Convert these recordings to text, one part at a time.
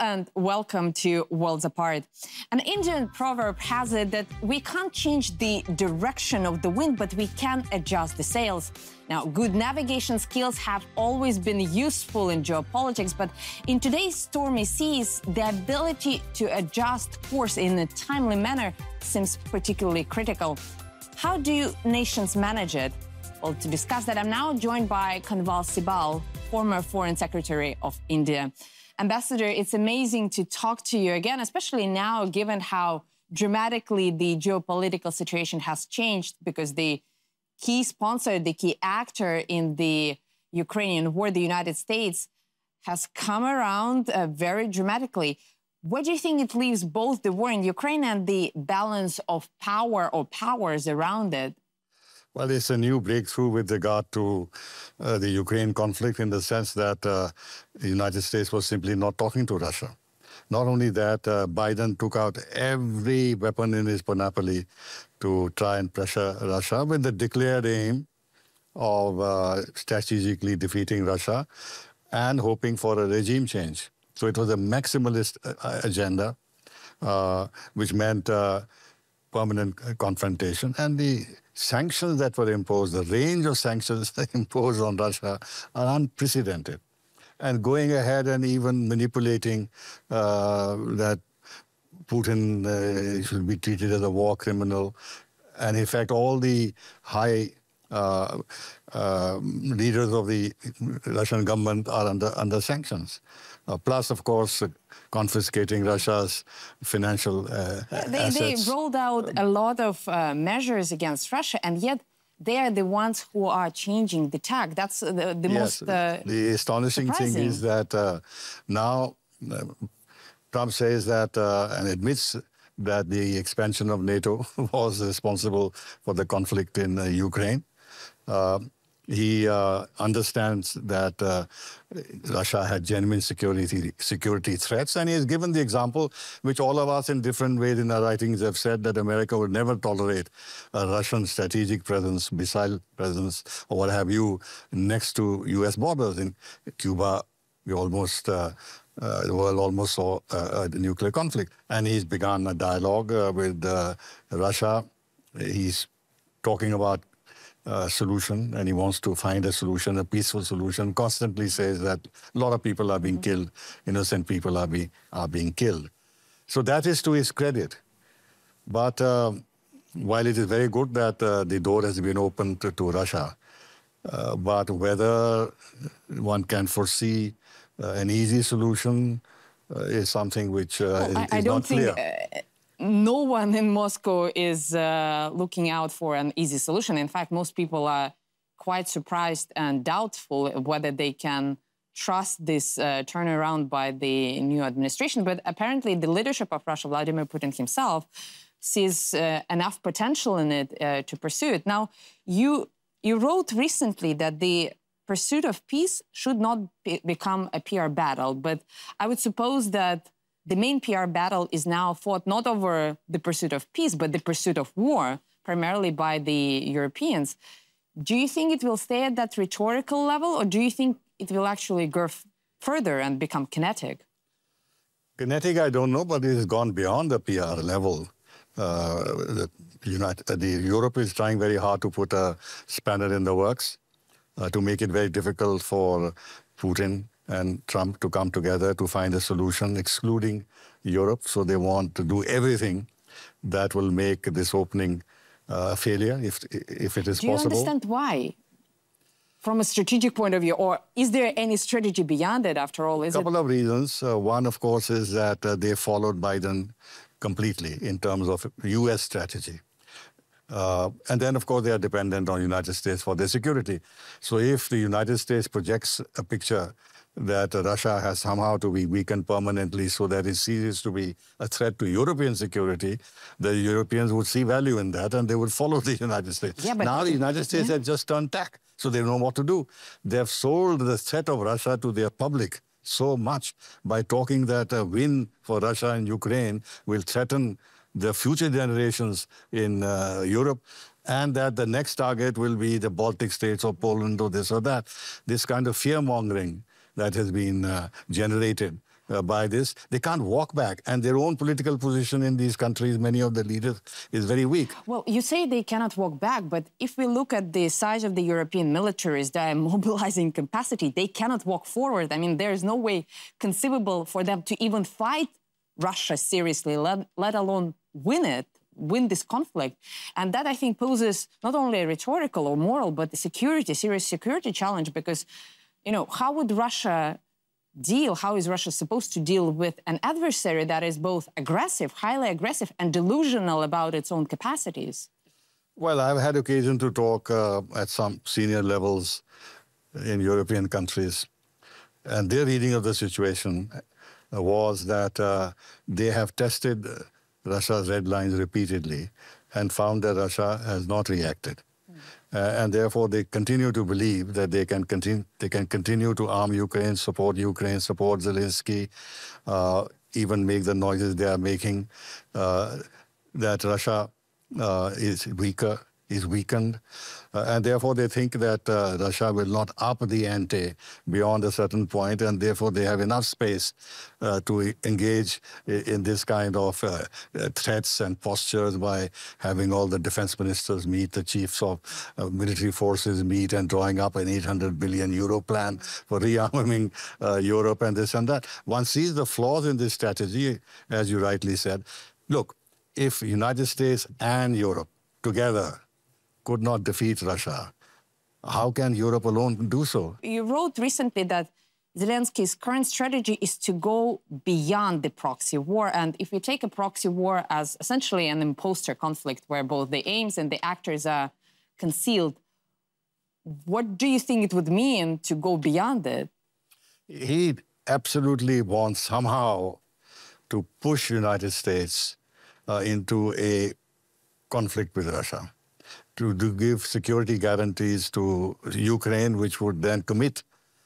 and welcome to Worlds Apart. An Indian proverb has it that we can't change the direction of the wind, but we can adjust the sails. Now, good navigation skills have always been useful in geopolitics, but in today's stormy seas, the ability to adjust course in a timely manner seems particularly critical. How do nations manage it? Well, to discuss that, I'm now joined by Kanwal Sibal, former Foreign Secretary of India. Ambassador, it's amazing to talk to you again, especially now, given how dramatically the geopolitical situation has changed, because the key sponsor, the key actor in the Ukrainian war, the United States, has come around very dramatically. What do you think it leaves both the war in Ukraine and the balance of power or powers around it? Well, it's a new breakthrough with regard to the Ukraine conflict in the sense that the United States was simply not talking to Russia. Not only that, Biden took out every weapon in his panoply to try and pressure Russia with the declared aim of strategically defeating Russia and hoping for a regime change. So it was a maximalist agenda, which meant permanent confrontation. And the sanctions that were imposed, the range of sanctions imposed on Russia are unprecedented. And going ahead and even manipulating that Putin should be treated as a war criminal. And in fact, all the high leaders of the Russian government are under sanctions. Plus, of course, confiscating Russia's financial assets. They rolled out a lot of measures against Russia, and yet they are the ones who are changing the tack. That's the most the astonishing surprising thing is that now Trump says that and admits that the expansion of NATO was responsible for the conflict in Ukraine. He understands that Russia had genuine security threats, and he has given the example, which all of us in different ways in our writings have said, that America would never tolerate a Russian strategic presence, missile presence, or what have you, next to U.S. borders. In Cuba, we almost, the world almost saw a nuclear conflict. And he's begun a dialogue with Russia. He's talking about solution, and he wants to find a solution, a peaceful solution. Constantly says that a lot of people are being killed, innocent people are being killed. So that is to his credit. But while it is very good that the door has been opened to Russia, but whether one can foresee an easy solution is something which is not clear. No one in Moscow is looking out for an easy solution. In fact, most people are quite surprised and doubtful whether they can trust this turnaround by the new administration. But apparently the leadership of Russia, Vladimir Putin himself, sees enough potential in it to pursue it. Now, you wrote recently that the pursuit of peace should not become a PR battle, but I would suppose that the main PR battle is now fought not over the pursuit of peace, but the pursuit of war, primarily by the Europeans. Do you think it will stay at that rhetorical level, or do you think it will actually go further and become kinetic? Kinetic, I don't know, but it has gone beyond the PR level. Europe is trying very hard to put a spanner in the works, to make it very difficult for Putin and Trump to come together to find a solution, excluding Europe. So they want to do everything that will make this opening a failure, if it is possible. Do you understand why? From a strategic point of view, or is there any strategy beyond it, after all? A couple of reasons. One, of course, is that they followed Biden completely in terms of U.S. strategy. And then, of course, they are dependent on the United States for their security. So if the United States projects a picture that Russia has somehow to be weakened permanently so that it ceases to be a threat to European security, the Europeans would see value in that and they would follow the United States. Yeah, but now the United States has just turned tack, so they don't know what to do. They have sold the threat of Russia to their public so much by talking that a win for Russia and Ukraine will threaten the future generations in Europe, and that the next target will be the Baltic states or Poland or this or that. This kind of fear-mongering that has been generated by this. They can't walk back. And their own political position in these countries, many of the leaders, is very weak. Well, you say they cannot walk back, but if we look at the size of the European militaries, their mobilizing capacity, they cannot walk forward. I mean, there is no way conceivable for them to even fight Russia seriously, let alone win this conflict. And that, I think, poses not only a rhetorical or moral, but a serious security challenge, because, you know, how would Russia how is Russia supposed to deal with an adversary that is both aggressive, highly aggressive, and delusional about its own capacities? Well, I've had occasion to talk at some senior levels in European countries, and their reading of the situation was that they have tested Russia's red lines repeatedly and found that Russia has not reacted. And therefore, they continue to believe that they can continue to arm Ukraine, support Zelensky, even make the noises they are making, that Russia is weakened. And therefore, they think that Russia will not up the ante beyond a certain point, and therefore they have enough space to engage in this kind of threats and postures by having all the defense ministers meet, the chiefs of military forces meet, and drawing up an 800 billion euro plan for rearming Europe and this and that. One sees the flaws in this strategy, as you rightly said. Look, if United States and Europe together could not defeat Russia, how can Europe alone do so? You wrote recently that Zelensky's current strategy is to go beyond the proxy war. And if you take a proxy war as essentially an imposter conflict where both the aims and the actors are concealed, what do you think it would mean to go beyond it? He absolutely wants somehow to push the United States into a conflict with Russia, to give security guarantees to Ukraine, which would then commit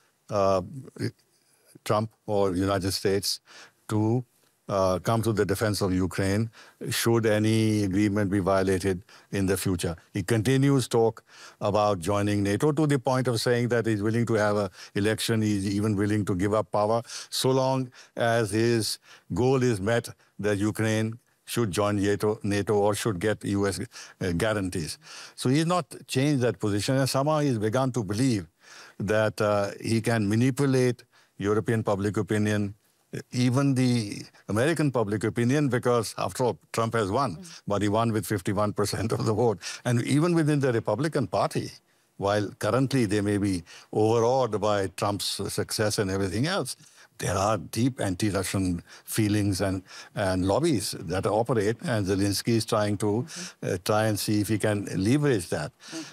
Trump or United States to come to the defense of Ukraine should any agreement be violated in the future. He continues talk about joining NATO to the point of saying that he's willing to have an election, he's even willing to give up power, so long as his goal is met that Ukraine should join NATO or should get US guarantees. So he's not changed that position, and somehow he's begun to believe that he can manipulate European public opinion, even the American public opinion, because after all, Trump has won, but he won with 51% of the vote. And even within the Republican Party, while currently they may be overawed by Trump's success and everything else, there are deep anti-Russian feelings and lobbies that operate, and Zelensky is trying to try and see if he can leverage that.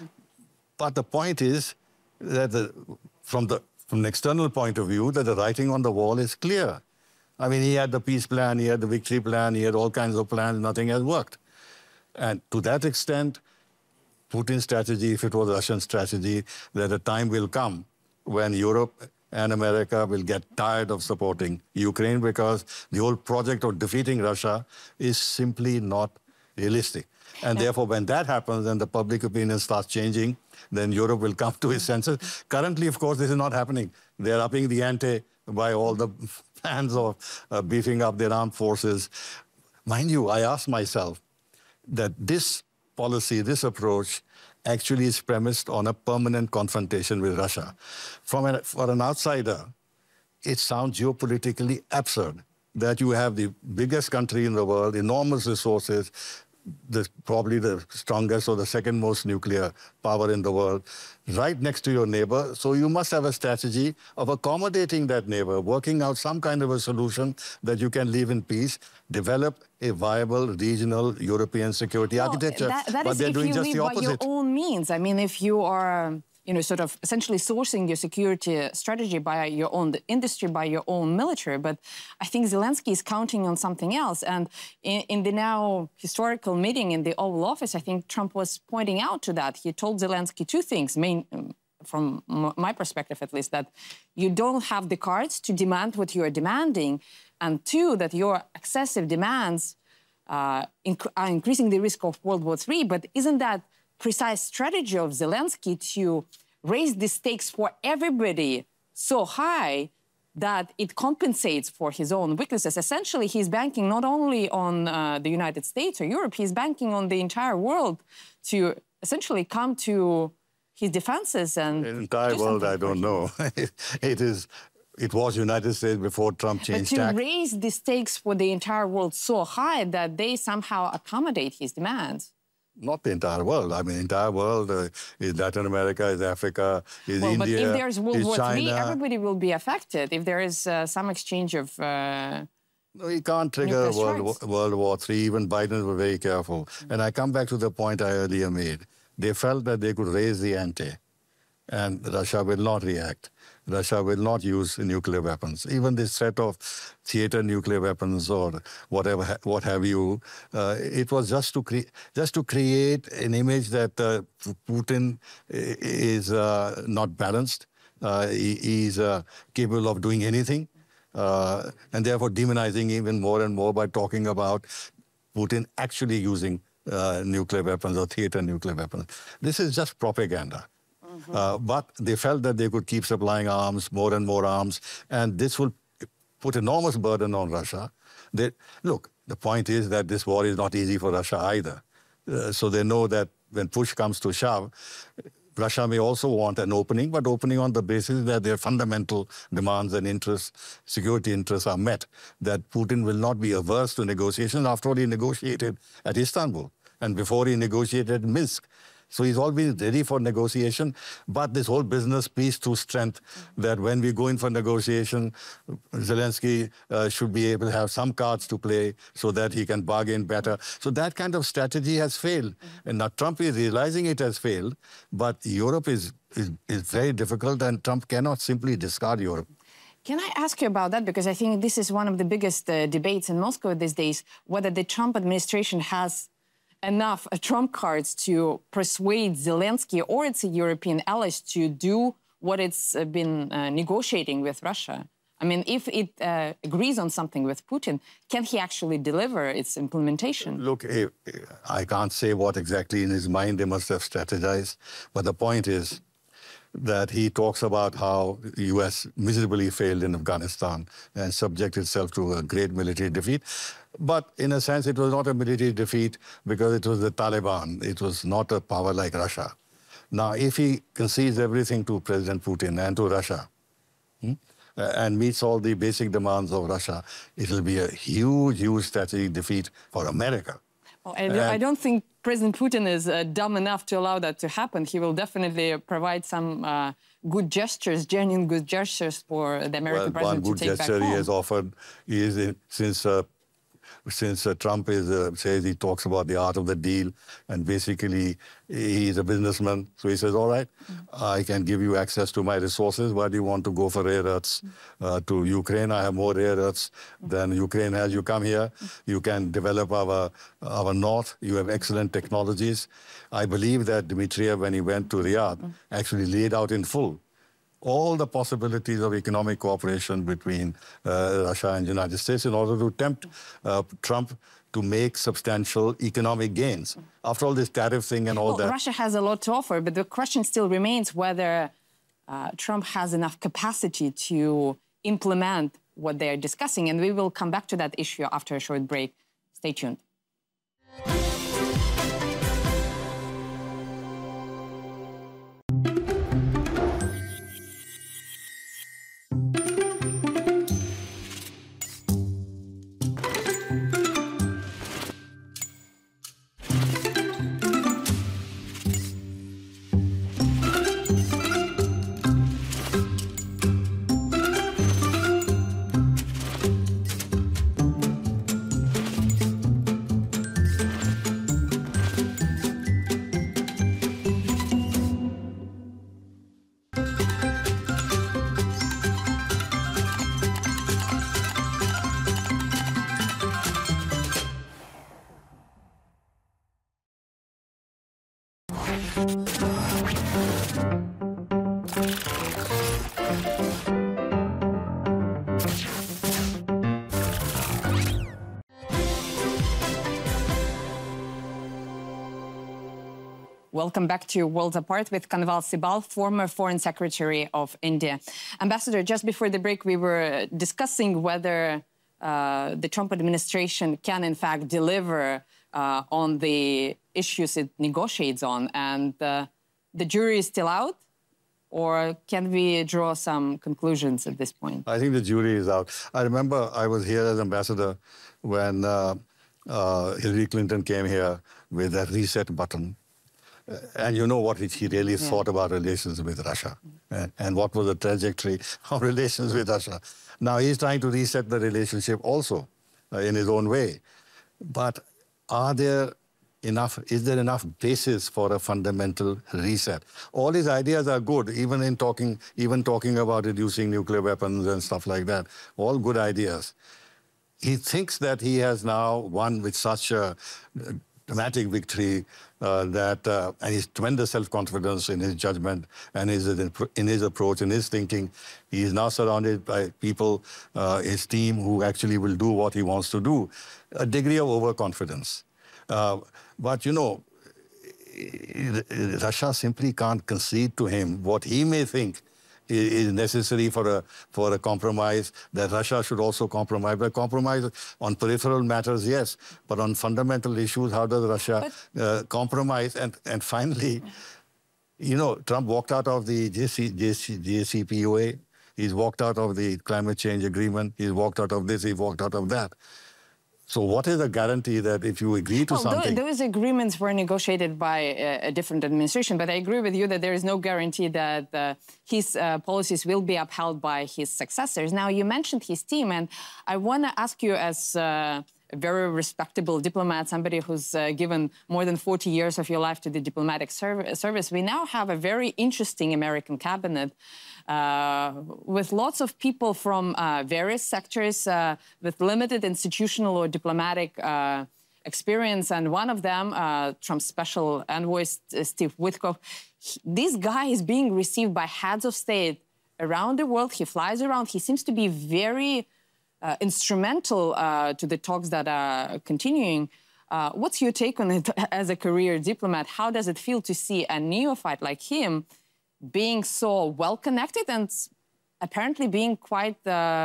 But the point is that from an external point of view, that the writing on the wall is clear. I mean, he had the peace plan, he had the victory plan, he had all kinds of plans, nothing has worked. And to that extent, Putin's strategy, if it was Russian strategy, that a time will come when Europe and America will get tired of supporting Ukraine because the whole project of defeating Russia is simply not realistic. And therefore, when that happens and the public opinion starts changing, then Europe will come to its senses. Currently, of course, this is not happening. They're upping the ante by all the plans of beefing up their armed forces. Mind you, I asked myself that this policy, this approach, actually is premised on a permanent confrontation with Russia. For an outsider, it sounds geopolitically absurd that you have the biggest country in the world, enormous resources, probably the strongest or the second most nuclear power in the world, right next to your neighbor. So you must have a strategy of accommodating that neighbor, working out some kind of a solution that you can live in peace, develop a viable regional European security architecture. But they're doing just the opposite. By your own means. I mean, if you are, sort of essentially sourcing your security strategy by your own industry, by your own military. But I think Zelensky is counting on something else. And in the now historical meeting in the Oval Office, I think Trump was pointing out to that. He told Zelensky two things, from my perspective at least, that you don't have the cards to demand what you are demanding, and two, that your excessive demands are increasing the risk of World War III. But isn't that precise strategy of Zelensky to raise the stakes for everybody so high that it compensates for his own weaknesses. Essentially, he's banking not only on the United States or Europe, he's banking on the entire world to essentially come to his defenses and... The entire world, I don't know. It was United States before Trump changed tax. But to tax. raise the stakes for the entire world so high that they somehow accommodate his demands. Not the entire world. I mean, entire world is Latin America, is Africa, is India, but if there's World War China. III, everybody will be affected. If there is some exchange of... No, you can't trigger World War III. Even Biden was very careful. And I come back to the point I earlier made. They felt that they could raise the ante, and Russia will not react. Russia will not use nuclear weapons. Even this threat of theater nuclear weapons or whatever, what have you, it was just to create an image that Putin is not balanced. He's capable of doing anything, and therefore demonizing even more and more by talking about Putin actually using nuclear weapons or theater nuclear weapons. This is just propaganda. But they felt that they could keep supplying arms, more and more arms, and this will put enormous burden on Russia. Look, the point is that this war is not easy for Russia either. So they know that when push comes to shove, Russia may also want an opening, but opening on the basis that their fundamental demands and interests, security interests are met, that Putin will not be averse to negotiations. After all, he negotiated at Istanbul, and before he negotiated Minsk. So he's always ready for negotiation, but this whole business peace through strength, that when we go in for negotiation, Zelensky should be able to have some cards to play so that he can bargain better. So that kind of strategy has failed. And now Trump is realizing it has failed, but Europe is very difficult, and Trump cannot simply discard Europe. Can I ask you about that? Because I think this is one of the biggest debates in Moscow these days, whether the Trump administration has enough Trump cards to persuade Zelensky or its European allies to do what it's been negotiating with Russia. I mean, if it agrees on something with Putin, can he actually deliver its implementation? Look, I can't say what exactly in his mind they must have strategized, but the point is that he talks about how the U.S. miserably failed in Afghanistan and subjected itself to a great military defeat. But in a sense, it was not a military defeat because it was the Taliban. It was not a power like Russia. Now, if he concedes everything to President Putin and to Russia, and meets all the basic demands of Russia, it will be a huge, huge strategic defeat for America. Well, I don't think President Putin is dumb enough to allow that to happen. He will definitely provide some good gestures, genuine good gestures for the American president to take back home. One good gesture he has offered since Trump says he talks about the art of the deal, and basically he's a businessman. So he says, all right, I can give you access to my resources. Why do you want to go for rare earths to Ukraine? I have more rare earths than Ukraine has. You come here, you can develop our north. You have excellent technologies. I believe that Dmitriev, when he went to Riyadh, actually laid out in full all the possibilities of economic cooperation between Russia and the United States in order to tempt Trump to make substantial economic gains. After all this tariff thing and all that. Russia has a lot to offer, but the question still remains whether Trump has enough capacity to implement what they are discussing. And we will come back to that issue after a short break. Stay tuned. Welcome back to Worlds Apart with Kanwal Sibal, former Foreign Secretary of India. Ambassador, just before the break, we were discussing whether the Trump administration can, in fact, deliver on the issues it negotiates on. And the jury is still out? Or can we draw some conclusions at this point? I think the jury is out. I remember I was here as ambassador when Hillary Clinton came here with that reset button. And you know what he really thought about relations with Russia and what was the trajectory of relations with Russia. Now he's trying to reset the relationship also in his own way. But is there enough basis for a fundamental reset? All his ideas are good, even talking about reducing nuclear weapons and stuff like that. All good ideas. He thinks that he has now won with such a dramatic victory and his tremendous self-confidence in his judgment and in his approach, in his thinking. He is now surrounded by people, his team, who actually will do what he wants to do. A degree of overconfidence. But, you know, Russia simply can't concede to him what he may think is necessary for a compromise, that Russia should also compromise. But compromise on peripheral matters, yes, but on fundamental issues, how does Russia compromise? And finally, you know, Trump walked out of the JCPOA. He's walked out of the climate change agreement. He's walked out of this. He walked out of that. So what is the guarantee that if you agree to something... Those agreements were negotiated by a different administration, but I agree with you that there is no guarantee that his policies will be upheld by his successors. Now, you mentioned his team, and I want to ask you as a very respectable diplomat, somebody who's given more than 40 years of your life to the diplomatic service, we now have a very interesting American cabinet with lots of people from various sectors with limited institutional or diplomatic experience. And one of them, Trump's special envoy, Steve Witkoff, this guy is being received by heads of state around the world. He flies around. He seems to be very instrumental to the talks that are continuing. What's your take on it as a career diplomat? How does it feel to see a neophyte like him being so well-connected and apparently being quite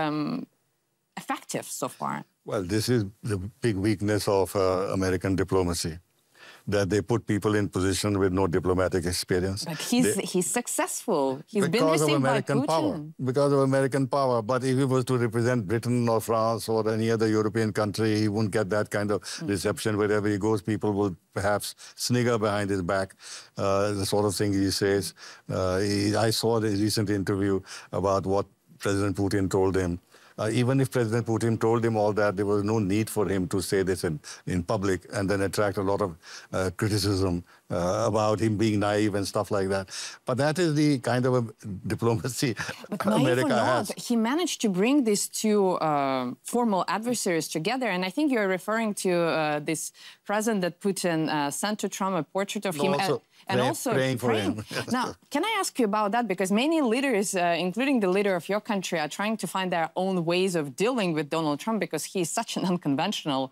effective so far? Well, this is the big weakness of American diplomacy, that they put people in position with no diplomatic experience. But he's successful. He's been received by Putin. Because of American power. But if he was to represent Britain or France or any other European country, he wouldn't get that kind of reception. Wherever he goes, people will perhaps snigger behind his back, the sort of thing he says. I saw the recent interview about what President Putin told him. Even if President Putin told him all that, there was no need for him to say this in public and then attract a lot of criticism about him being naive and stuff like that. But that is the kind of a diplomacy America has. He managed to bring these two formal adversaries together. And I think you're referring to this present that Putin sent to Trump, a portrait of him. And also praying for him. Now, can I ask you about that? Because many leaders, including the leader of your country, are trying to find their own ways of dealing with Donald Trump because he's such an unconventional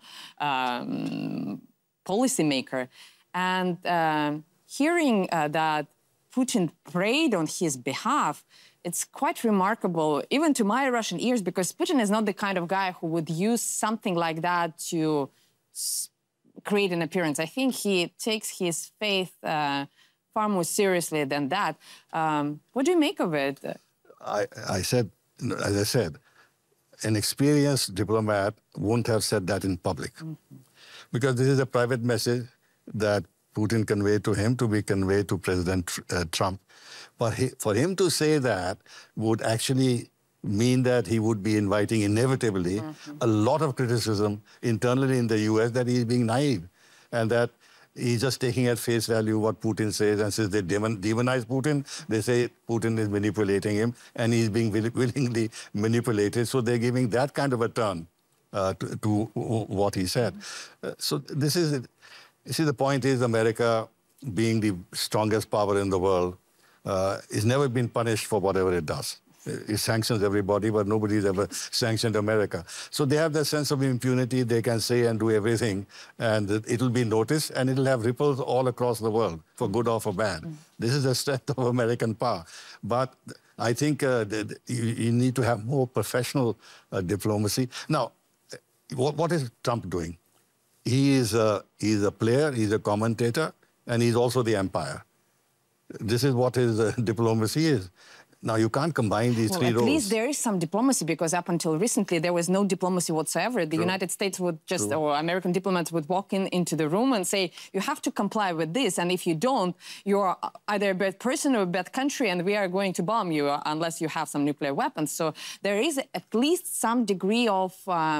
policymaker. And hearing that Putin prayed on his behalf, it's quite remarkable, even to my Russian ears, because Putin is not the kind of guy who would use something like that to create an appearance. I think he takes his faith far more seriously than that. What do you make of it? As I said, an experienced diplomat wouldn't have said that in public. Because this is a private message that Putin conveyed to him to be conveyed to President Trump. But for him to say that would actually mean that he would be inviting inevitably a lot of criticism internally in the US that he's being naive and that he's just taking at face value what Putin says, and since they demonize Putin, they say Putin is manipulating him and he's being willingly manipulated. So they're giving that kind of a turn to what he said. So this is it. You see, the point is America, being the strongest power in the world, has never been punished for whatever it does. It sanctions everybody, but nobody's ever sanctioned America. So they have that sense of impunity. They can say and do everything, and it'll be noticed, and it'll have ripples all across the world, for good or for bad. This is the strength of American power. But I think you need to have more professional diplomacy. Now, what is Trump doing? He's a player, he's a commentator, and he's also the empire. This is what his diplomacy is. Now, you can't combine these three roles. At least there is some diplomacy, because up until recently, there was no diplomacy whatsoever. The United States would just, or American diplomats would walk into the room and say, you have to comply with this, and if you don't, you're either a bad person or a bad country, and we are going to bomb you unless you have some nuclear weapons. So there is at least some degree of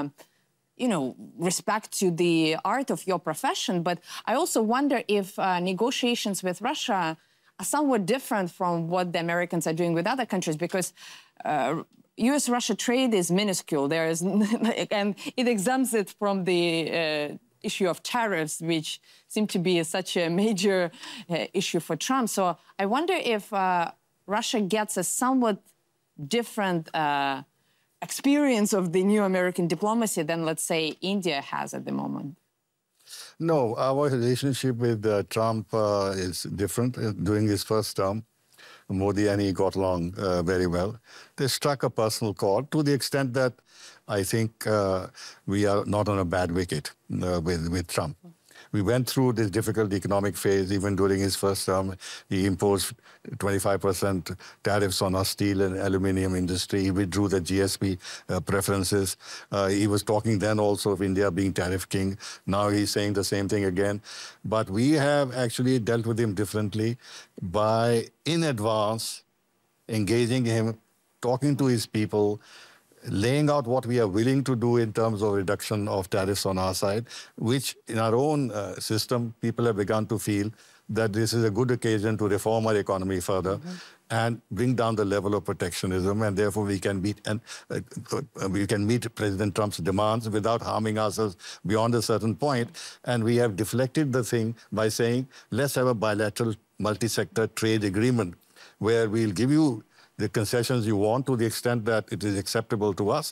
respect to the art of your profession. But I also wonder if negotiations with Russia are somewhat different from what the Americans are doing with other countries, because U.S.-Russia trade is minuscule. There is, and it exempts it from the issue of tariffs, which seem to be such a major issue for Trump. So I wonder if Russia gets a somewhat different experience of the new American diplomacy than, let's say, India has at the moment. No, our relationship with Trump is different. During his first term, Modi and he got along very well. They struck a personal chord to the extent that I think we are not on a bad wicket with Trump. We went through this difficult economic phase. Even during his first term, he imposed 25% tariffs on our steel and aluminum industry. He withdrew the GSP preferences. He was talking then also of India being tariff king. Now he's saying the same thing again. But we have actually dealt with him differently by, in advance, engaging him, talking to his people, laying out what we are willing to do in terms of reduction of tariffs on our side, which in our own system, people have begun to feel that this is a good occasion to reform our economy further and bring down the level of protectionism, and therefore we can meet President Trump's demands without harming ourselves beyond a certain point. And we have deflected the thing by saying, let's have a bilateral multi-sector trade agreement where we'll give you the concessions you want to the extent that it is acceptable to us.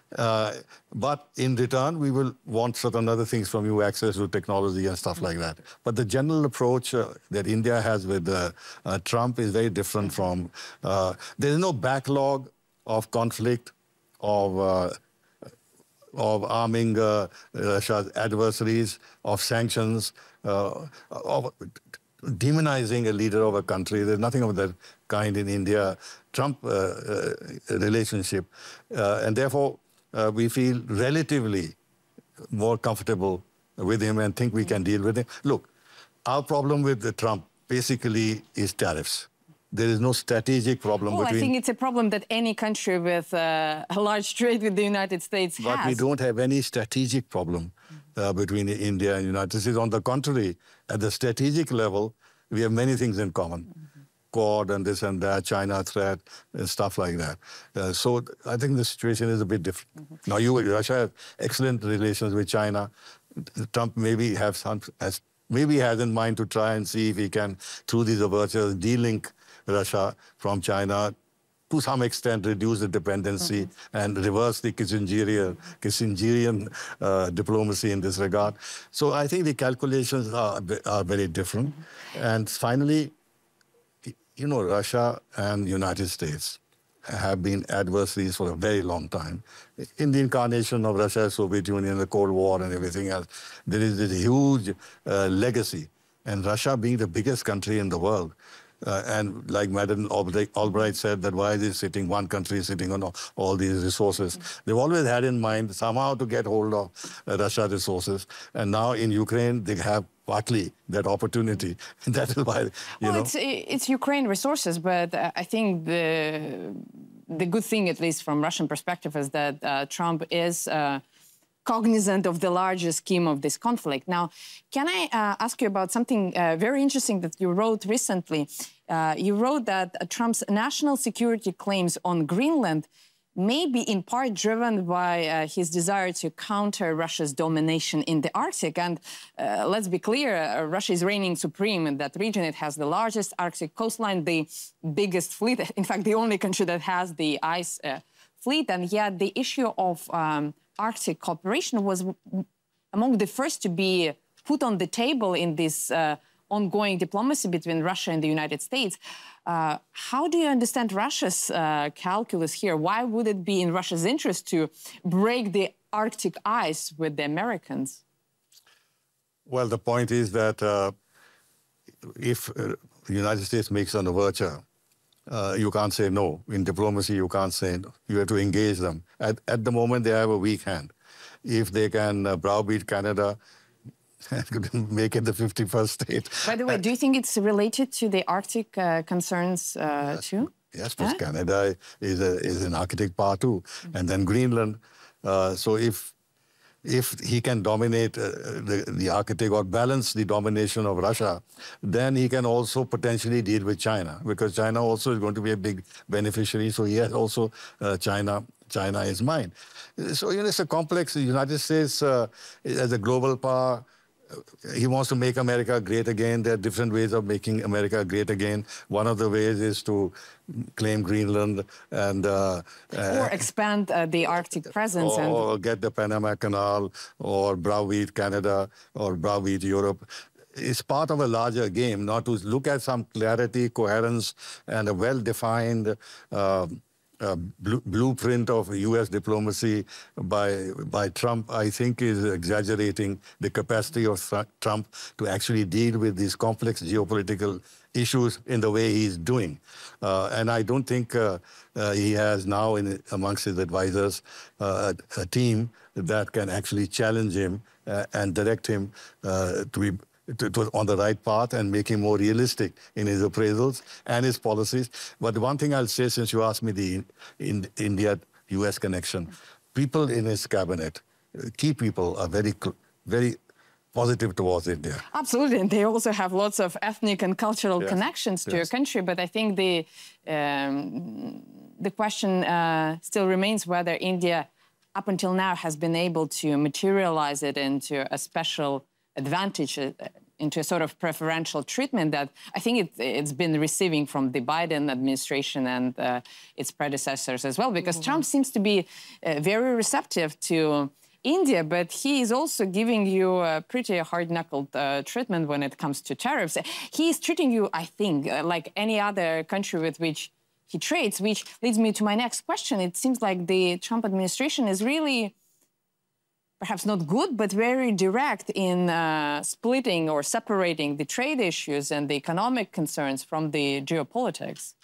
But in return, we will want certain other things from you, access to technology and stuff like that. But the general approach that India has with Trump is very different from... there is no backlog of conflict, of arming Russia's adversaries, of sanctions, of demonizing a leader of a country. There's nothing of that kind in India-Trump relationship. And therefore, we feel relatively more comfortable with him and think we can deal with him. Look, our problem with Trump basically is tariffs. There is no strategic problem between... I think it's a problem that any country with a large trade with the United States has. But we don't have any strategic problem between India and the United States. On the contrary, at the strategic level, we have many things in common. Quad and this and that, China threat, and stuff like that. So I think the situation is a bit different. Now, Russia has excellent relations with China. Trump maybe has in mind to try and see if he can, through these overtures, de-link Russia from China, to some extent reduce the dependency and reverse the Kissingerian diplomacy in this regard. So I think the calculations are very different. And finally, you know, Russia and United States have been adversaries for a very long time. In the incarnation of Russia, Soviet Union, the Cold War and everything else, there is this huge legacy. And Russia being the biggest country in the world, and like Madeleine Albright said, that why is one country sitting on all these resources? They've always had in mind somehow to get hold of Russia's resources. And now in Ukraine, they have partly that opportunity. And that is why, you know... It's Ukraine resources, but I think the good thing, at least from Russian perspective, is that Trump is cognizant of the larger scheme of this conflict. Now, can I ask you about something very interesting that you wrote recently? You wrote that Trump's national security claims on Greenland maybe in part driven by his desire to counter Russia's domination in the Arctic. And let's be clear, Russia is reigning supreme in that region. It has the largest Arctic coastline, the biggest fleet, in fact, the only country that has the ice fleet. And yet the issue of Arctic cooperation was among the first to be put on the table in this ongoing diplomacy between Russia and the United States. How do you understand Russia's calculus here? Why would it be in Russia's interest to break the Arctic ice with the Americans? Well, the point is that if the United States makes an overture, you can't say no. In diplomacy, you can't say no. You have to engage them. At the moment, they have a weak hand. If they can browbeat Canada, make it the 51st state. By the way, do you think it's related to the Arctic concerns too? Yes, because Canada is an Arctic power too, and then Greenland. So if he can dominate the Arctic or balance the domination of Russia, then he can also potentially deal with China, because China also is going to be a big beneficiary. So he has also China is mine. So it's a complex. The United States as a global power, he wants to make America great again. There are different ways of making America great again. One of the ways is to claim Greenland and... or expand the Arctic presence. Or get the Panama Canal, or browbeat Canada, or browbeat Europe. It's part of a larger game, not to look at some clarity, coherence, and a well-defined blueprint of U.S. diplomacy by Trump, I think, is exaggerating the capacity of Trump to actually deal with these complex geopolitical issues in the way he's doing. And I don't think he has now amongst his advisors a team that can actually challenge him and direct him to be on the right path and make him more realistic in his appraisals and his policies. But one thing I'll say, since you asked me the India-US connection, people in his cabinet, key people, are very positive towards India. Absolutely, and they also have lots of ethnic and cultural connections to your country. But I think the question still remains whether India, up until now, has been able to materialize it into a special advantage, into a sort of preferential treatment that I think it's been receiving from the Biden administration and its predecessors as well, because Trump seems to be very receptive to India, but he is also giving you a pretty hard-knuckled treatment when it comes to tariffs. He is treating you, I think, like any other country with which he trades, which leads me to my next question. It seems like the Trump administration is really, perhaps not good, but very direct in splitting or separating the trade issues and the economic concerns from the geopolitics.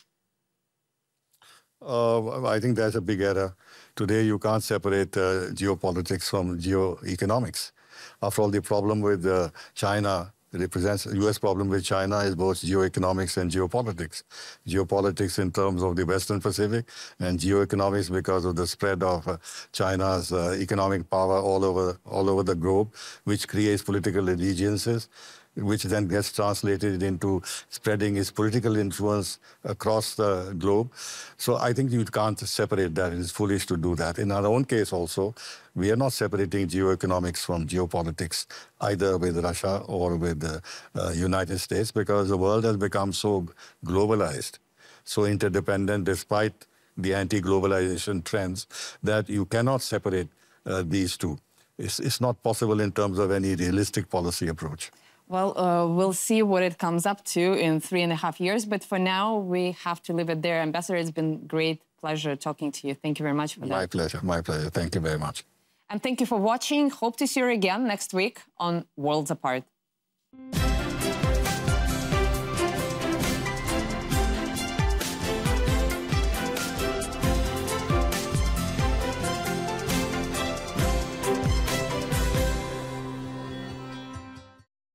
I think that's a big error. Today, you can't separate geopolitics from geoeconomics. After all, the problem with China represents the U.S. problem with China is both geoeconomics and geopolitics. Geopolitics in terms of the Western Pacific, and geoeconomics because of the spread of China's economic power all over the globe, which creates political allegiances, which then gets translated into spreading its political influence across the globe. So I think you can't separate that. It is foolish to do that. In our own case also, we are not separating geoeconomics from geopolitics, either with Russia or with the United States, because the world has become so globalized, so interdependent, despite the anti-globalization trends, that you cannot separate these two. It's not possible in terms of any realistic policy approach. Well, we'll see what it comes up to in 3.5 years. But for now, we have to leave it there. Ambassador, it's been great pleasure talking to you. Thank you very much for that. My pleasure. My pleasure. Thank you very much. And thank you for watching. Hope to see you again next week on Worlds Apart.